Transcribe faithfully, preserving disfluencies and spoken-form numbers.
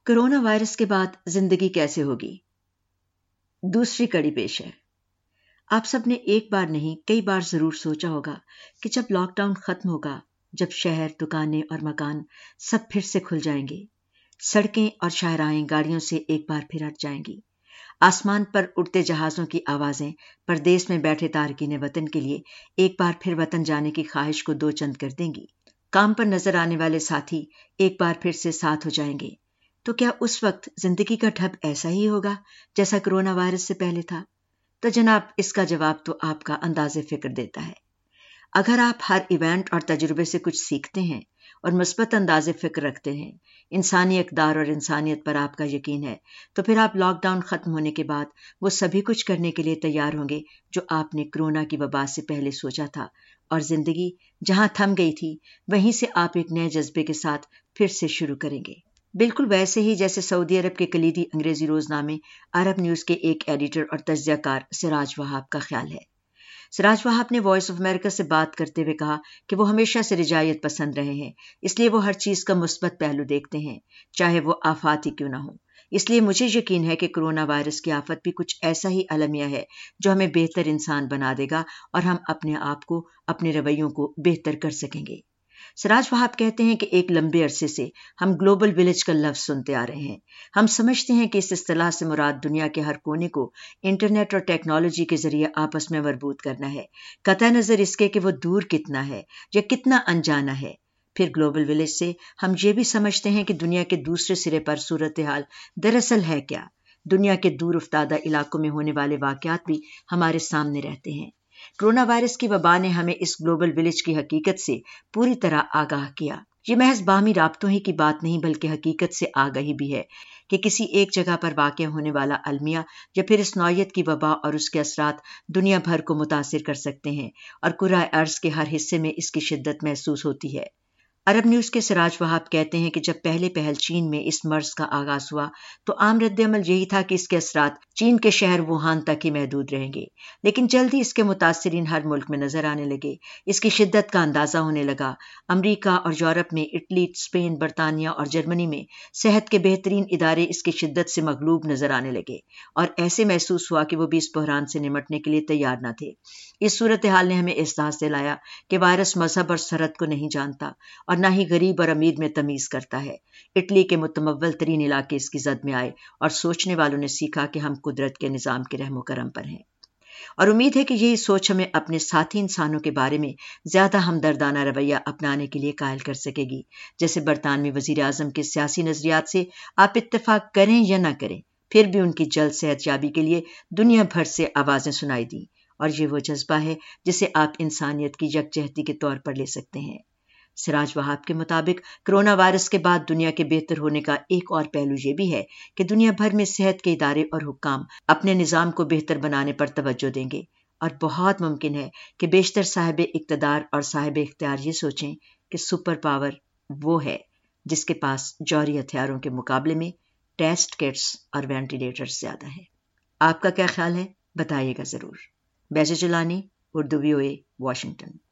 Corona virus کے بعد زندگی کیسے ہوگی؟ دوسری کڑی پیش ہے۔ آپ سب نے ایک بار نہیں کئی بار ضرور سوچا ہوگا کہ جب لاک ڈاؤن ختم ہوگا، جب شہر، دکانیں اور مکان سب پھر سے کھل جائیں گے، سڑکیں اور شاہراہیں گاڑیوں سے ایک بار پھر ہٹ جائیں گی، آسمان پر اڑتے جہازوں کی آوازیں پردیس میں بیٹھے تارکین وطن کے لیے ایک بار پھر وطن جانے کی خواہش کو دو چند کر دیں گی، کام پر نظر آنے والے ساتھی ایک بار پھر سے ساتھ ہو جائیں گے، تو کیا اس وقت زندگی کا ڈھب ایسا ہی ہوگا جیسا کرونا وائرس سے پہلے تھا؟ تو جناب، اس کا جواب تو آپ کا انداز فکر دیتا ہے۔ اگر آپ ہر ایونٹ اور تجربے سے کچھ سیکھتے ہیں اور مثبت انداز فکر رکھتے ہیں، انسانی اقدار اور انسانیت پر آپ کا یقین ہے، تو پھر آپ لاک ڈاؤن ختم ہونے کے بعد وہ سبھی کچھ کرنے کے لیے تیار ہوں گے جو آپ نے کرونا کی وبا سے پہلے سوچا تھا، اور زندگی جہاں تھم گئی تھی وہیں سے آپ ایک نئے جذبے کے ساتھ پھر سے شروع کریں گے، بالکل ویسے ہی جیسے سعودی عرب کے کلیدی انگریزی روزنامے عرب نیوز کے ایک ایڈیٹر اور تجزیہ کار سراج وہاب کا خیال ہے۔ سراج وہاب نے وائس آف امریکہ سے بات کرتے ہوئے کہا کہ وہ ہمیشہ سے رجاعیت پسند رہے ہیں، اس لیے وہ ہر چیز کا مثبت پہلو دیکھتے ہیں، چاہے وہ آفات ہی کیوں نہ ہو۔ اس لیے مجھے یقین ہے کہ کرونا وائرس کی آفت بھی کچھ ایسا ہی المیہ ہے جو ہمیں بہتر انسان بنا دے گا اور ہم اپنے آپ کو، اپنے رویوں کو بہتر کر سکیں گے۔ سراج وہاب کہتے ہیں کہ ایک لمبے عرصے سے ہم گلوبل ولیج کا لفظ سنتے آ رہے ہیں۔ ہم سمجھتے ہیں کہ اس اصطلاح سے مراد دنیا کے ہر کونے کو انٹرنیٹ اور ٹیکنالوجی کے ذریعے آپس میں مربوط کرنا ہے، قطع نظر اس کے کہ وہ دور کتنا ہے یا کتنا انجانا ہے۔ پھر گلوبل ولیج سے ہم یہ بھی سمجھتے ہیں کہ دنیا کے دوسرے سرے پر صورتحال دراصل ہے کیا۔ دنیا کے دور افتادہ علاقوں میں ہونے والے واقعات بھی ہمارے سامنے رہتے ہیں۔ کرونا وائرس کی وبا نے ہمیں اس گلوبل ولیج کی حقیقت سے پوری طرح آگاہ کیا۔ یہ محض باہمی رابطوں ہی کی بات نہیں بلکہ حقیقت سے آگاہی بھی ہے کہ کسی ایک جگہ پر واقع ہونے والا المیہ یا پھر اس نوعیت کی وبا اور اس کے اثرات دنیا بھر کو متاثر کر سکتے ہیں اور کرۂ ارض کے ہر حصے میں اس کی شدت محسوس ہوتی ہے۔ عرب نیوز کے سراج وہاب کہتے ہیں کہ جب پہلے پہل چین میں اس مرض کا آغاز ہوا تو عام رد عمل یہی تھا کہ اس کے اثرات چین کے شہر ووہان تک ہی محدود رہیں گے، لیکن جلد ہی اس کے متاثرین ہر ملک میں نظر آنے لگے، اس کی شدت کا اندازہ ہونے لگا۔ امریکہ اور یورپ میں، اٹلی، اسپین، برطانیہ اور جرمنی میں صحت کے بہترین ادارے اس کی شدت سے مغلوب نظر آنے لگے اور ایسے محسوس ہوا کہ وہ بھی اس بحران سے نمٹنے کے لیے تیار نہ تھے۔ اس صورتحال نے ہمیں احساس دلایا کہ وائرس مذہب اور سرحد کو نہیں جانتا اور نہ ہی غریب اور امیر میں تمیز کرتا ہے۔ اٹلی کے متمول ترین علاقے اس کی زد میں آئے اور سوچنے والوں نے سیکھا کہ ہم قدرت کے نظام کے رحم و کرم پر ہیں، اور امید ہے کہ یہی سوچ ہمیں اپنے ساتھی انسانوں کے بارے میں زیادہ ہمدردانہ رویہ اپنانے کے لیے قائل کر سکے گی۔ جیسے برطانوی وزیر اعظم کے سیاسی نظریات سے آپ اتفاق کریں یا نہ کریں، پھر بھی ان کی جلد صحت یابی کے لیے دنیا بھر سے آوازیں سنائی دیں، اور یہ وہ جذبہ ہے جسے آپ انسانیت کی یکجہتی کے طور پر لے سکتے ہیں۔ سراج وہاب کے مطابق کرونا وائرس کے بعد دنیا کے بہتر ہونے کا ایک اور پہلو یہ بھی ہے کہ دنیا بھر میں صحت کے ادارے اور حکام اپنے نظام کو بہتر بنانے پر توجہ دیں گے، اور بہت ممکن ہے کہ بیشتر صاحب اقتدار اور صاحب اختیار یہ سوچیں کہ سپر پاور وہ ہے جس کے پاس جوہری ہتھیاروں کے مقابلے میں ٹیسٹ کٹس اور وینٹیلیٹرز زیادہ ہیں۔ آپ کا کیا خیال ہے؟ بتائیے گا ضرور۔ بیجے Jilani, Urdu V O A, Washington.